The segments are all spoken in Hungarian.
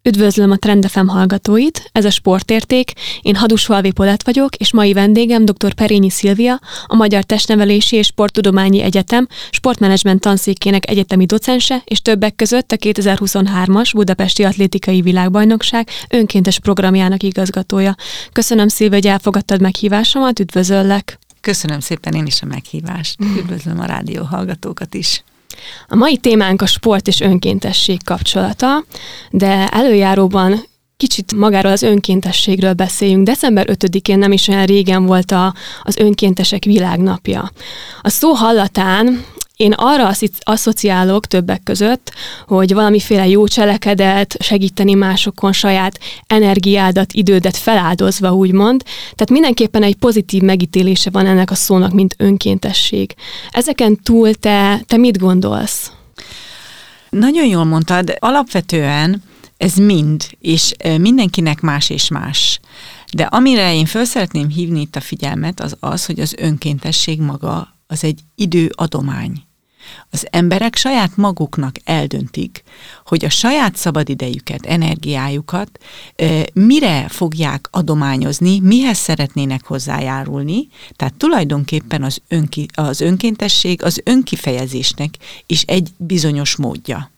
Üdvözlöm a Trend FM hallgatóit, ez a Sportérték, én Hadusfalvi Polett vagyok, és mai vendégem dr. Perényi Szilvia, a Magyar Testnevelési és Sporttudományi Egyetem sportmenedzsment tanszékének egyetemi docense, és többek között a 2023-as Budapesti Atlétikai Világbajnokság önkéntes programjának igazgatója. Köszönöm, Szilvia, hogy elfogadtad meghívásomat, üdvözöllek! Köszönöm szépen én is a meghívást, üdvözlöm a rádió hallgatókat is! A mai témánk a sport és önkéntesség kapcsolata, de előjáróban kicsit magáról az önkéntességről beszéljünk. December 5-én nem is olyan régen volt az önkéntesek világnapja. A szó hallatán én arra asszociálok többek között, hogy valamiféle jó cselekedet, segíteni másokon, saját energiádat, idődet feláldozva, úgymond. Tehát mindenképpen egy pozitív megítélése van ennek a szónak, mint önkéntesség. Ezeken túl te mit gondolsz? Nagyon jól mondtad, alapvetően ez mind, és mindenkinek más és más. De amire én föl szeretném hívni itt a figyelmet, az, hogy az önkéntesség maga az egy időadomány. Az emberek saját maguknak eldöntik, hogy a saját szabadidejüket, energiájukat mire fogják adományozni, mihez szeretnének hozzájárulni. Tehát tulajdonképpen az önkéntesség az önkifejezésnek is egy bizonyos módja.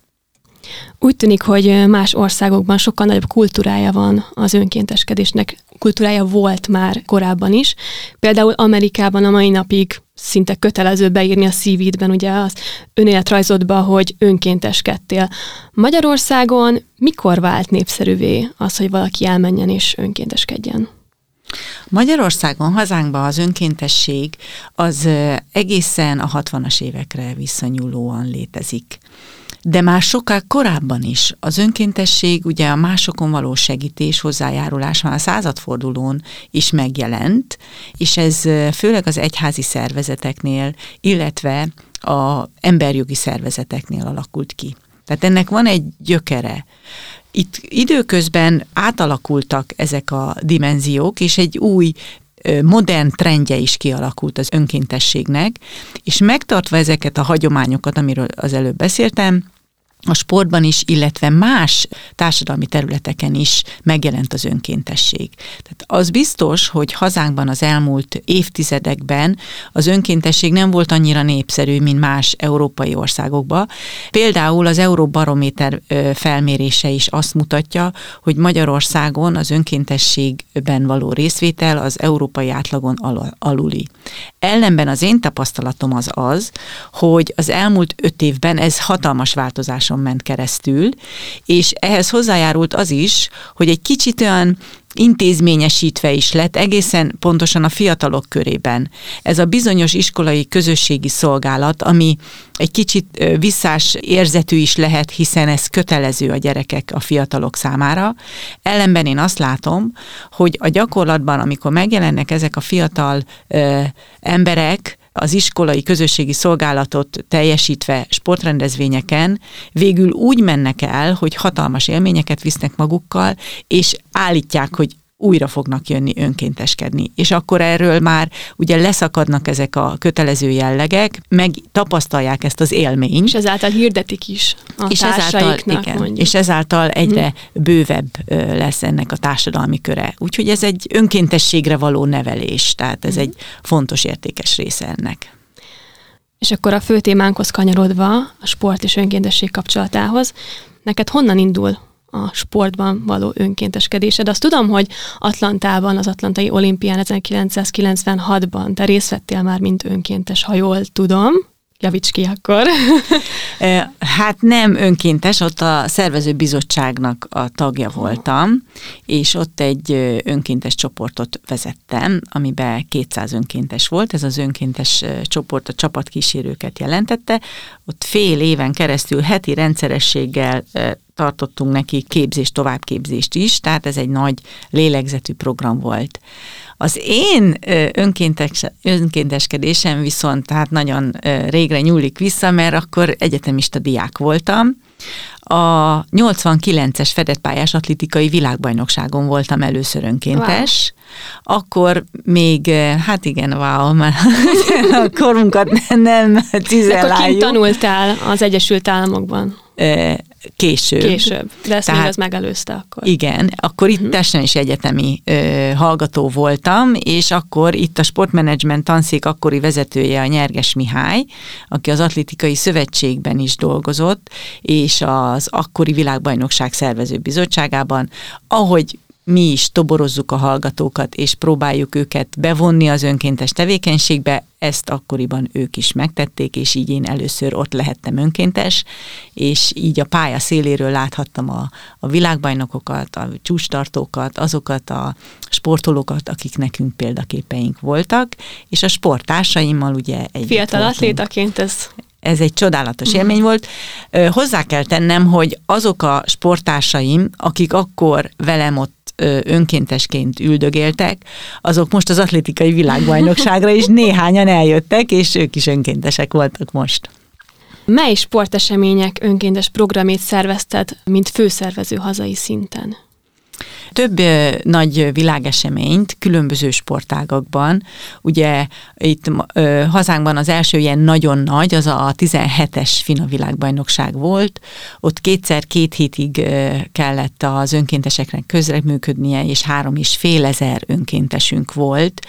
Úgy tűnik, hogy más országokban sokkal nagyobb kultúrája van az önkénteskedésnek. Kultúrája volt már korábban is. Például Amerikában a mai napig szinte kötelező beírni a CV-ben, ugye az önéletrajzodba, hogy önkénteskedtél. Magyarországon mikor vált népszerűvé az, hogy valaki elmenjen és önkénteskedjen? Magyarországon, hazánkban az önkéntesség az egészen a 60-as évekre visszanyúlóan létezik. De már sokkal korábban is az önkéntesség, ugye a másokon való segítés, hozzájárulás már a századfordulón is megjelent, és ez főleg az egyházi szervezeteknél, illetve az emberjogi szervezeteknél alakult ki. Tehát ennek van egy gyökere. Itt időközben átalakultak ezek a dimenziók, és egy új modern trendje is kialakult az önkéntességnek, és megtartva ezeket a hagyományokat, amiről az előbb beszéltem, a sportban is, illetve más társadalmi területeken is megjelent az önkéntesség. Tehát az biztos, hogy hazánkban az elmúlt évtizedekben az önkéntesség nem volt annyira népszerű, mint más európai országokban. Például az Euróbarométer felmérése is azt mutatja, hogy Magyarországon az önkéntességben való részvétel az európai átlagon aluli. Ellenben az én tapasztalatom az, hogy az elmúlt 5 évben ez hatalmas változás ment keresztül, és ehhez hozzájárult az is, hogy egy kicsit olyan intézményesítve is lett, egészen pontosan a fiatalok körében. Ez a bizonyos iskolai közösségi szolgálat, ami egy kicsit visszás érzetű is lehet, hiszen ez kötelező a gyerekek, a fiatalok számára. Ellenben én azt látom, hogy a gyakorlatban, amikor megjelennek ezek a fiatal emberek, az iskolai közösségi szolgálatot teljesítve sportrendezvényeken végül úgy mennek el, hogy hatalmas élményeket visznek magukkal, és állítják, hogy újra fognak jönni önkénteskedni. És akkor erről már ugye leszakadnak ezek a kötelező jellegek, meg tapasztalják ezt az élményt. És ezáltal hirdetik is a társaiknak. És ezáltal egyre bővebb lesz ennek a társadalmi köre. Úgyhogy ez egy önkéntességre való nevelés, tehát ez egy fontos, értékes része ennek. És akkor a fő témánkhoz kanyarodva, a sport és önkéntesség kapcsolatához, neked honnan indul a sportban való önkénteskedésed? Azt tudom, hogy Atlantában, az Atlantai Olimpián 1996-ban te részt vettél már, mint önkéntes, ha jól tudom. Javíts ki akkor. Hát nem önkéntes, ott a szervező bizottságnak a tagja voltam, és ott egy önkéntes csoportot vezettem, amiben 200 önkéntes volt. Ez az önkéntes csoport a csapatkísérőket jelentette. Ott fél éven keresztül heti rendszerességgel tartottunk neki képzést, továbbképzést is, tehát ez egy nagy lélegzetű program volt. Az én önkénteskedésem viszont tehát nagyon régre nyúlik vissza, mert akkor egyetemista diák voltam. A 89-es fedett pályás atlétikai világbajnokságon voltam először önkéntes. Wow. Akkor még, hát igen, már a korunkat nem cizelláljuk. Akkor kint tanultál az Egyesült Államokban? később. De ezt még az megelőzte akkor. Igen, akkor itt testen is egyetemi hallgató voltam, és akkor itt a sportmenedzsment tanszék akkori vezetője a Nyerges Mihály, aki az Atlétikai Szövetségben is dolgozott, és az akkori világbajnokság szervező bizottságában, ahogy mi is toborozzuk a hallgatókat, és próbáljuk őket bevonni az önkéntes tevékenységbe, ezt akkoriban ők is megtették, és így én először ott lehettem önkéntes, és így a pálya széléről láthattam a világbajnokokat, a csúcstartókat, azokat a sportolókat, akik nekünk példaképeink voltak, és a sporttársaimmal ugye együtt fiatal atlétaként ez egy csodálatos élmény volt. Hozzá kell tennem, hogy azok a sporttársaim, akik akkor velem ott önkéntesként üldögéltek, azok most az atlétikai világbajnokságra is néhányan eljöttek, és ők is önkéntesek voltak most. Mely sportesemények önkéntes programét szervezted, mint főszervező hazai szinten? Több nagy világeseményt különböző sportágakban. Ugye itt hazánkban az első ilyen nagyon nagy, az a 17-es FINA világbajnokság volt. Ott 2 hétig kellett az önkénteseknek közreműködnie, és 3500 önkéntesünk volt,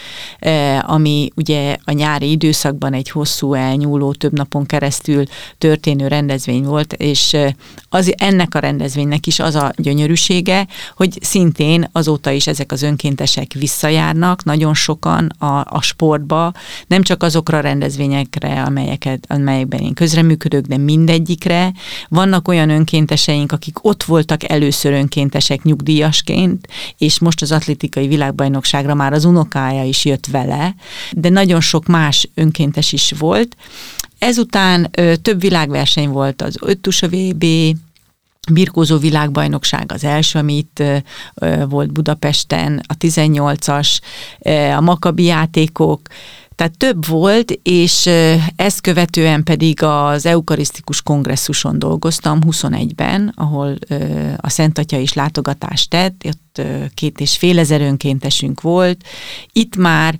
ami ugye a nyári időszakban egy hosszú elnyúló, több napon keresztül történő rendezvény volt, és ennek a rendezvénynek is az a gyönyörűsége, hogy szintén azóta is ezek az önkéntesek visszajárnak, nagyon sokan a sportba, nem csak azokra a rendezvényekre, amelyekben én közreműködök, de mindegyikre. Vannak olyan önkénteseink, akik ott voltak először önkéntesek nyugdíjasként, és most az atlétikai világbajnokságra már az unokája is jött vele, de nagyon sok más önkéntes is volt. Ezután több világverseny volt, az Öttusa VB, birkózó világbajnokság az első, amit volt Budapesten, a 18-as, a Makabi játékok, tehát több volt, és ezt követően pedig az eukarisztikus kongresszuson dolgoztam 21-ben, ahol a Szent Atya is látogatást tett, ott 2500 önkéntesünk volt. Itt már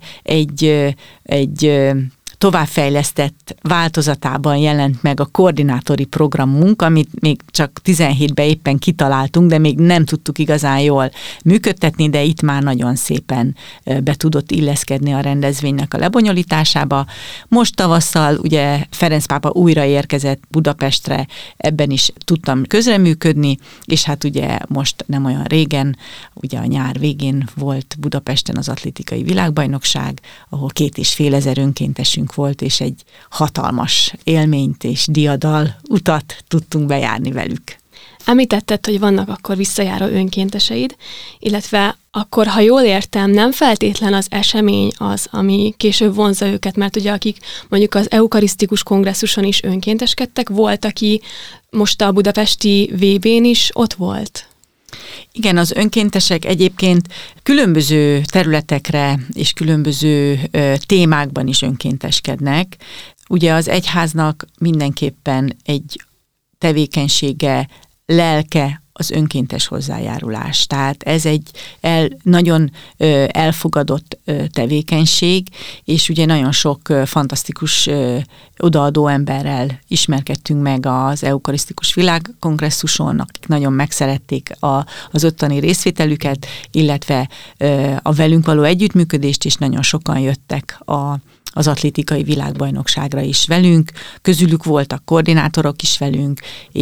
egy továbbfejlesztett változatában jelent meg a koordinátori programunk, amit még csak 17-ben éppen kitaláltunk, de még nem tudtuk igazán jól működtetni, de itt már nagyon szépen be tudott illeszkedni a rendezvénynek a lebonyolításába. Most tavasszal ugye Ferenc pápa újra érkezett Budapestre, ebben is tudtam közreműködni, és hát ugye most nem olyan régen, ugye a nyár végén volt Budapesten az atlétikai világbajnokság, ahol 2500 önkéntesünk volt, és egy hatalmas élményt és diadal utat tudtunk bejárni velük. Említetted, hogy vannak akkor visszajáró önkénteseid, illetve akkor, ha jól értem, nem feltétlen az esemény az, ami később vonzza őket, mert ugye akik mondjuk az eukarisztikus kongresszuson is önkénteskedtek, volt, aki most a budapesti VB-n is ott volt. Igen, az önkéntesek egyébként különböző területekre és különböző témákban is önkénteskednek. Ugye az egyháznak mindenképpen egy tevékenysége, lelke az önkéntes hozzájárulás. Tehát ez egy nagyon elfogadott tevékenység, és ugye nagyon sok fantasztikus odaadó emberrel ismerkedtünk meg az eukarisztikus világkongresszuson, akik nagyon megszerették az ottani részvételüket, illetve a velünk való együttműködést, és nagyon sokan jöttek az atlétikai világbajnokságra is velünk. Közülük voltak koordinátorok is velünk,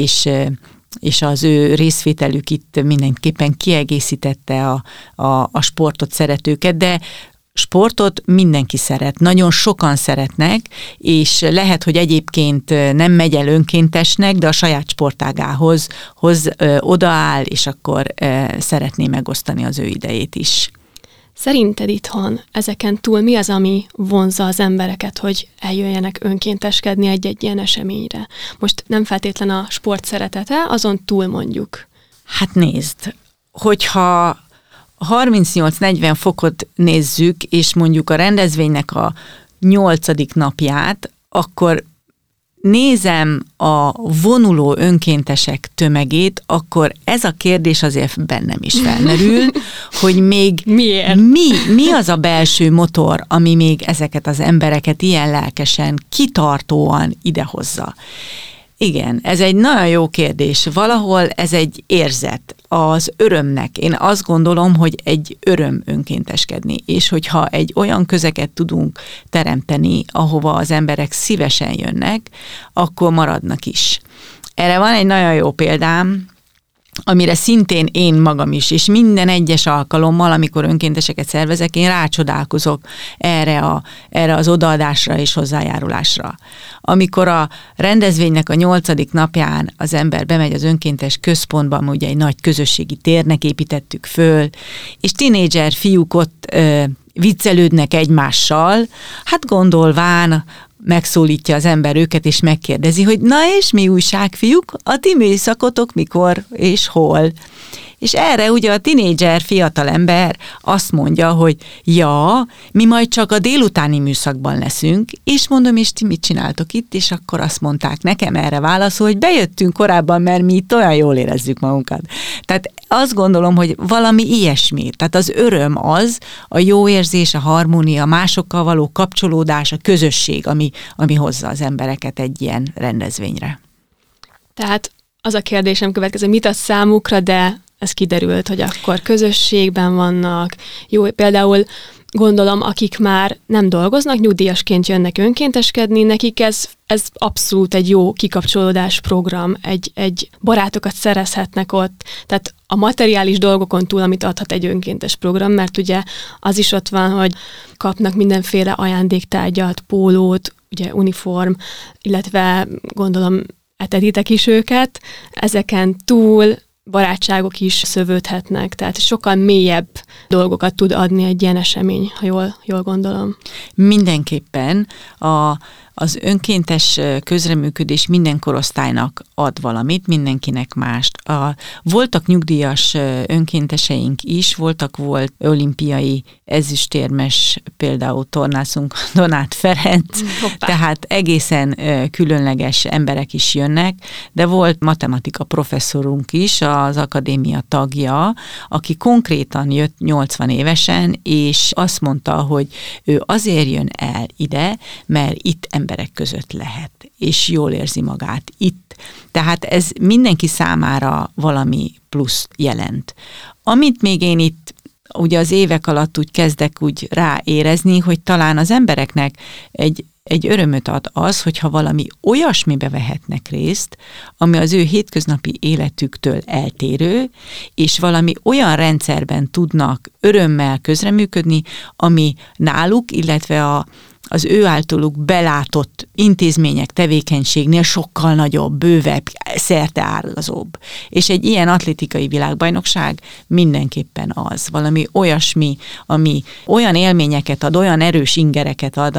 és az ő részvételük itt mindenképpen kiegészítette a sportot szeretőket, de sportot mindenki szeret, nagyon sokan szeretnek, és lehet, hogy egyébként nem megy el önkéntesnek, de a saját sportágához odaáll, és akkor szeretné megosztani az ő idejét is. Szerinted itthon ezeken túl mi az, ami vonzza az embereket, hogy eljöjjenek önkénteskedni egy-egy ilyen eseményre? Most nem feltétlen a sport szeretete, azon túl mondjuk. Hát nézd, hogyha 38-40 fokot nézzük, és mondjuk a rendezvénynek a 8. napját, akkor nézem a vonuló önkéntesek tömegét, akkor ez a kérdés azért bennem is felmerül, hogy még miért? Mi az a belső motor, ami még ezeket az embereket ilyen lelkesen, kitartóan idehozza. Igen, ez egy nagyon jó kérdés. Valahol ez egy érzet az örömnek. Én azt gondolom, hogy egy öröm önkénteskedni, és hogyha egy olyan közeget tudunk teremteni, ahova az emberek szívesen jönnek, akkor maradnak is. Erre van egy nagyon jó példám, amire szintén én magam is, és minden egyes alkalommal, amikor önkénteseket szervezek, én rácsodálkozok erre az odaadásra és hozzájárulásra. Amikor a rendezvénynek a 8. napján az ember bemegy az önkéntes központba, ugye egy nagy közösségi térnek építettük föl, és tinédzser fiúk ott viccelődnek egymással, hát gondolván megszólítja az ember őket, és megkérdezi, hogy na és mi újság, fiúk? A ti műszakotok mikor és hol? És erre ugye a tinédzser fiatalember azt mondja, hogy ja, mi majd csak a délutáni műszakban leszünk, és mondom, és ti mit csináltok itt? És akkor azt mondták nekem erre válaszol, hogy bejöttünk korábban, mert mi itt olyan jól érezzük magunkat. Tehát azt gondolom, hogy valami ilyesmi. Tehát az öröm az, a jó érzés, a harmónia, másokkal való kapcsolódás, a közösség, ami hozza az embereket egy ilyen rendezvényre. Tehát az a kérdésem következő, mit ad számukra, de ez kiderült, hogy akkor közösségben vannak. Jó, például gondolom, akik már nem dolgoznak, nyugdíjasként jönnek önkénteskedni, nekik ez abszolút egy jó kikapcsolódás program, egy barátokat szerezhetnek ott, tehát a materiális dolgokon túl, amit adhat egy önkéntes program, mert ugye az is ott van, hogy kapnak mindenféle ajándéktárgyat, pólót, ugye uniform, illetve gondolom eteditek is őket, ezeken túl barátságok is szövődhetnek, tehát sokkal mélyebb dolgokat tud adni egy ilyen esemény, ha jól gondolom. Mindenképpen az önkéntes közreműködés minden korosztálynak ad valamit, mindenkinek mást. Voltak nyugdíjas önkénteseink is, volt olimpiai ezüstérmes, például tornászunk Donát Ferenc, tehát egészen különleges emberek is jönnek, de volt matematika professzorunk is, az akadémia tagja, aki konkrétan jött 80 évesen, és azt mondta, hogy ő azért jön el ide, mert itt emberek között lehet, és jól érzi magát itt. Tehát ez mindenki számára valami plusz jelent. Amit még én itt ugye az évek alatt úgy kezdek úgy ráérezni, hogy talán az embereknek egy örömöt ad az, hogyha valami olyasmibe vehetnek részt, ami az ő hétköznapi életüktől eltérő, és valami olyan rendszerben tudnak örömmel közreműködni, ami náluk, illetve az ő általuk belátott intézmények, tevékenységnél sokkal nagyobb, bővebb, szerteágazóbb. És egy ilyen atlétikai világbajnokság mindenképpen az. Valami olyasmi, ami olyan élményeket ad, olyan erős ingereket ad,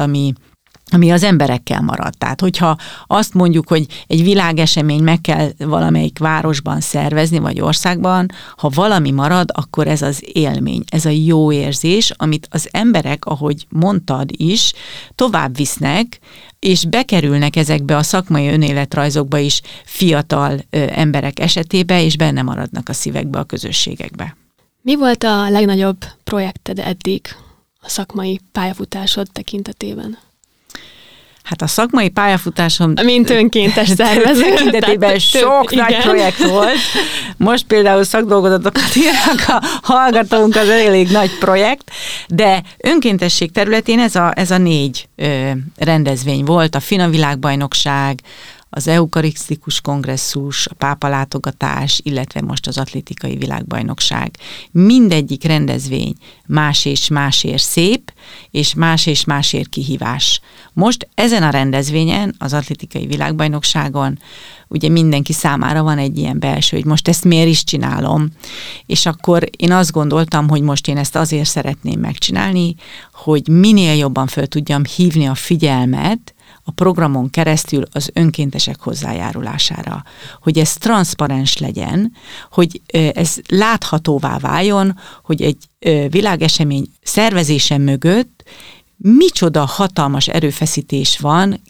ami az emberekkel marad. Tehát, hogyha azt mondjuk, hogy egy világesemény meg kell valamelyik városban szervezni, vagy országban, ha valami marad, akkor ez az élmény, ez a jó érzés, amit az emberek, ahogy mondtad is, tovább visznek, és bekerülnek ezekbe a szakmai önéletrajzokba is fiatal emberek esetében, és benne maradnak a szívekbe, a közösségekbe. Mi volt a legnagyobb projekted eddig a szakmai pályafutásod tekintetében? Hát a szakmai pályafutásom... Mint önkéntes szervező. Tekintetében sok nagy projekt volt. Most például szakdolgozatokat írnak a hallgatónk, az elég nagy projekt, de önkéntesség területén ez a 4 rendezvény volt, a FINA világbajnokság, az eukarisztikus kongresszus, a pápa látogatás, illetve most az atlétikai világbajnokság. Mindegyik rendezvény más és másért szép, és másért kihívás. Most ezen a rendezvényen, az atlétikai világbajnokságon, ugye mindenki számára van egy ilyen belső, hogy most ezt miért is csinálom. És akkor én azt gondoltam, hogy most én ezt azért szeretném megcsinálni, hogy minél jobban föl tudjam hívni a figyelmet a programon keresztül az önkéntesek hozzájárulására. Hogy ez transzparens legyen, hogy ez láthatóvá váljon, hogy egy világesemény szervezése mögött micsoda hatalmas erőfeszítés van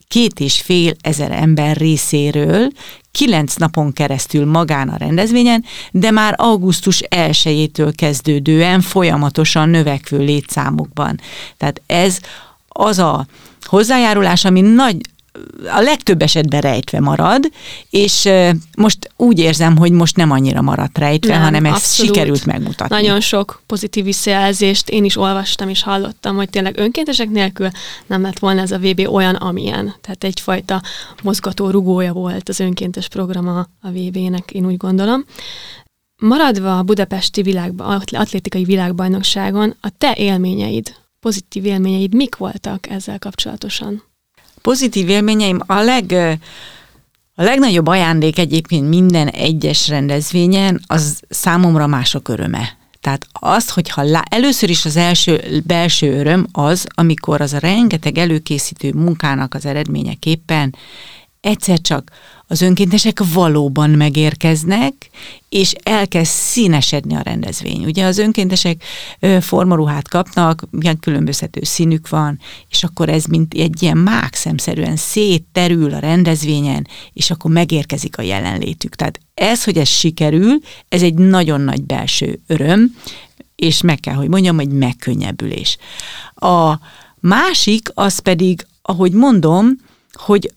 2500 ember részéről, 9 napon keresztül magán a rendezvényen, de már augusztus 1-től kezdődően folyamatosan növekvő létszámokban. Tehát ez az a hozzájárulás, ami a legtöbb esetben rejtve marad, és most úgy érzem, hogy most nem annyira maradt rejtve, hanem ezt abszolút sikerült megmutatni. Nagyon sok pozitív visszajelzést én is olvastam és hallottam, hogy tényleg önkéntesek nélkül nem lett volna ez a VB olyan, amilyen. Tehát egyfajta mozgató rugója volt az önkéntes program a VB-nek, én úgy gondolom. Maradva a budapesti atlétikai világbajnokságon, a te élményeid, pozitív élményeid mik voltak ezzel kapcsolatosan? Pozitív élményeim a legnagyobb ajándék egyébként minden egyes rendezvényen, az számomra mások öröme. Tehát az, hogyha először is az első belső öröm az, amikor az a rengeteg előkészítő munkának az eredményeképpen egyszer csak az önkéntesek valóban megérkeznek, és elkezd színesedni a rendezvény. Ugye az önkéntesek formaruhát kapnak, ilyen különbözhető színük van, és akkor ez mint egy ilyen mákszemszerűen szétterül a rendezvényen, és akkor megérkezik a jelenlétük. Tehát ez, hogy ez sikerül, ez egy nagyon nagy belső öröm, és meg kell, hogy mondjam, egy megkönnyebbülés. A másik az pedig, ahogy mondom, hogy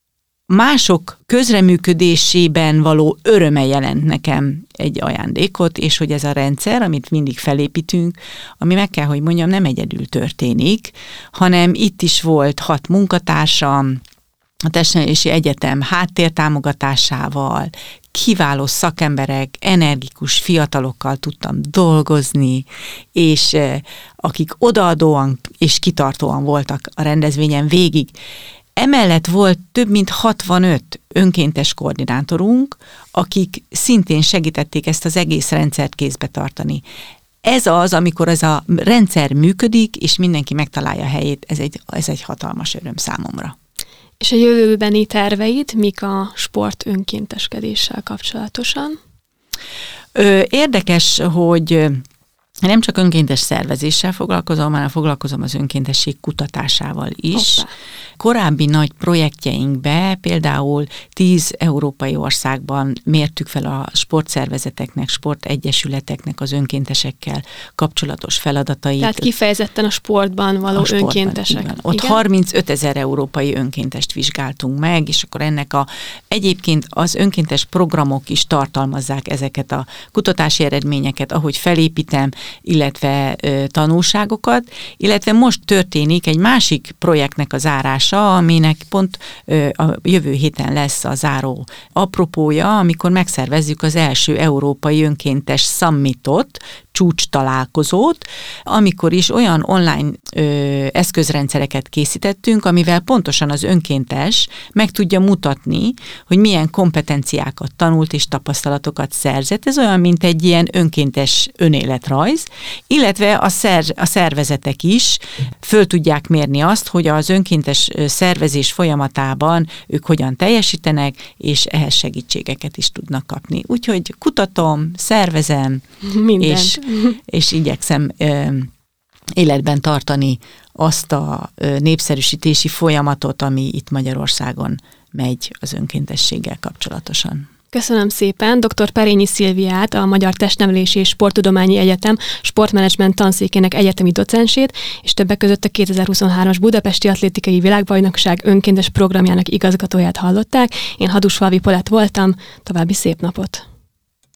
mások közreműködésében való öröme jelent nekem egy ajándékot, és hogy ez a rendszer, amit mindig felépítünk, ami meg kell, hogy mondjam, nem egyedül történik, hanem itt is volt 6 munkatársam, a Testnevelési Egyetem háttértámogatásával, kiváló szakemberek, energikus fiatalokkal tudtam dolgozni, és akik odaadóan és kitartóan voltak a rendezvényen végig. Emellett volt több mint 65 önkéntes koordinátorunk, akik szintén segítették ezt az egész rendszert kézbe tartani. Ez az, amikor ez a rendszer működik, és mindenki megtalálja a helyét, ez egy hatalmas öröm számomra. És a jövőbeni terveid mik a sport önkénteskedéssel kapcsolatosan? Érdekes, hogy nem csak önkéntes szervezéssel foglalkozom, hanem foglalkozom az önkéntesség kutatásával is. Hoppá. Korábbi nagy projektjeinkbe például 10 európai országban mértük fel a sportszervezeteknek, sportegyesületeknek az önkéntesekkel kapcsolatos feladatait. Tehát kifejezetten a sportban való önkéntesek. Igen. Ott 35 000 európai önkéntest vizsgáltunk meg, és akkor ennek egyébként az önkéntes programok is tartalmazzák ezeket a kutatási eredményeket, ahogy felépítem, illetve tanulságokat, illetve most történik egy másik projektnek a zárása, aminek pont a jövő héten lesz a záró apropója, amikor megszervezzük az első európai önkéntes summitot, csúcs találkozót, amikor is olyan online eszközrendszereket készítettünk, amivel pontosan az önkéntes meg tudja mutatni, hogy milyen kompetenciákat tanult és tapasztalatokat szerzett. Ez olyan, mint egy ilyen önkéntes önéletrajz, illetve a szervezetek is föl tudják mérni azt, hogy az önkéntes szervezés folyamatában ők hogyan teljesítenek, és ehhez segítségeket is tudnak kapni. Úgyhogy kutatom, szervezem, és igyekszem életben tartani azt a népszerűsítési folyamatot, ami itt Magyarországon megy az önkéntességgel kapcsolatosan. Köszönöm szépen dr. Perényi Szilviát, a Magyar Testnevelési és Sporttudományi Egyetem sportmenedzsment tanszékének egyetemi docensét, és többek között a 2023-as Budapesti Atlétikai Világbajnokság önkéntes programjának igazgatóját hallották. Én Hadusfalvi Polett voltam, további szép napot!